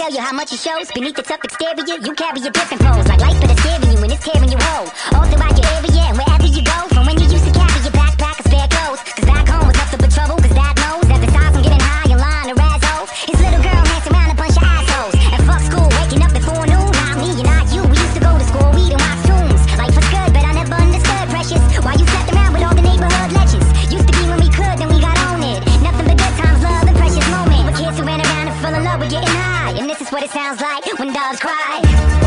tell you how much it shows. Beneath the tough exterior, you carry a different pose. Like life, but it's scaring you and it's tearing you whole. All throughout your area and wherever you go. From when you used to carry your backpack and spare clothes. Cause back home was nothing but trouble. Cause Dad knows that besides from getting high in line to razz hoes, his little girl hands around a bunch of assholes. And fuck school, waking up before noon. Not me and not you, we used to go to school, read and watch tunes. Life was good, but I never understood precious. Why you slept around with all the neighborhood legends. Used to be when we could, then we got on it. Nothing but good times, love and precious moments. We're kids who ran around and fell in love with getting high. And this is what it sounds like when doves cry.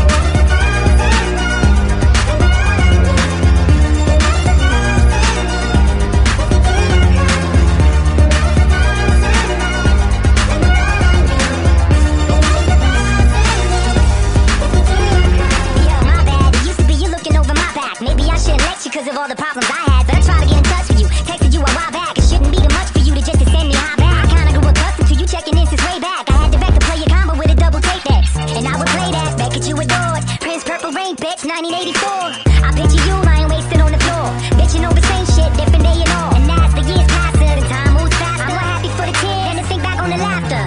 Maybe I shouldn't let you cause of all the problems I had. But I tried to get in touch with you, texted you a while back. It shouldn't be too much for you to just to send me high back. I kinda grew accustomed to you checking in since way back. I had the record player combo with a double tape decks, and I would play that record you adored. Prince Purple Rain, bitch, 1984. I picture you lying wasted on the floor, bitching over same shit, different day and all. And as the years pass and time moves faster, I'm more happy for the tears than to think back on the laughter.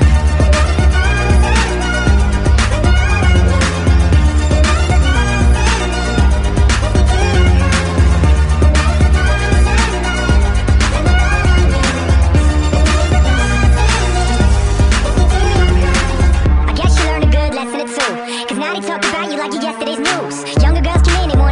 Cause now they talk about you like you're yesterday's news. Younger girls come in and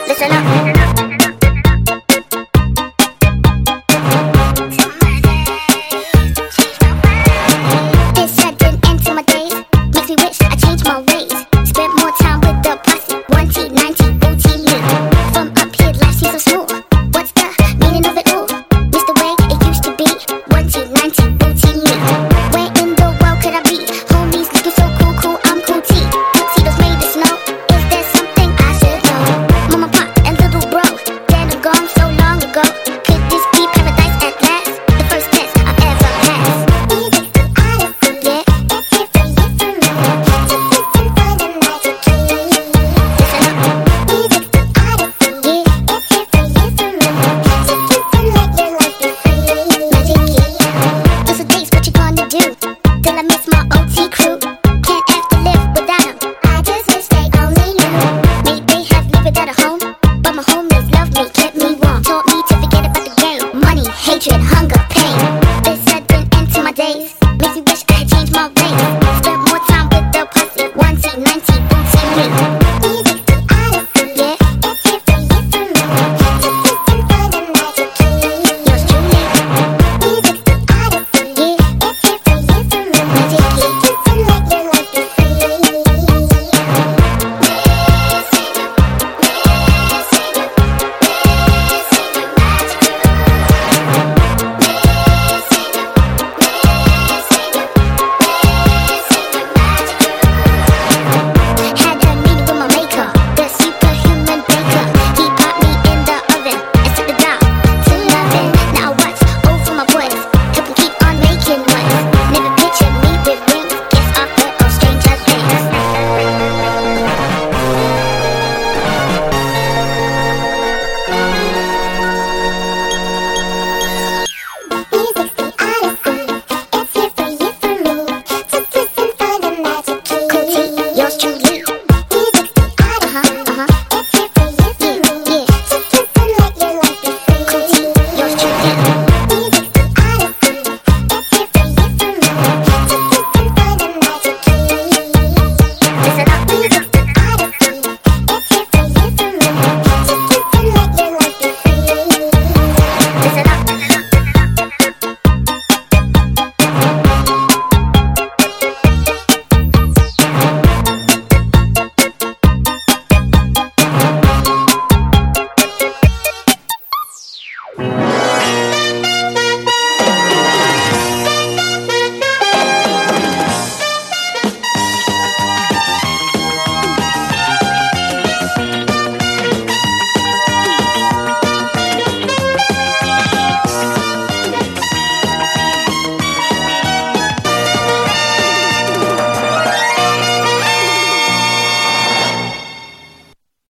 Listen up.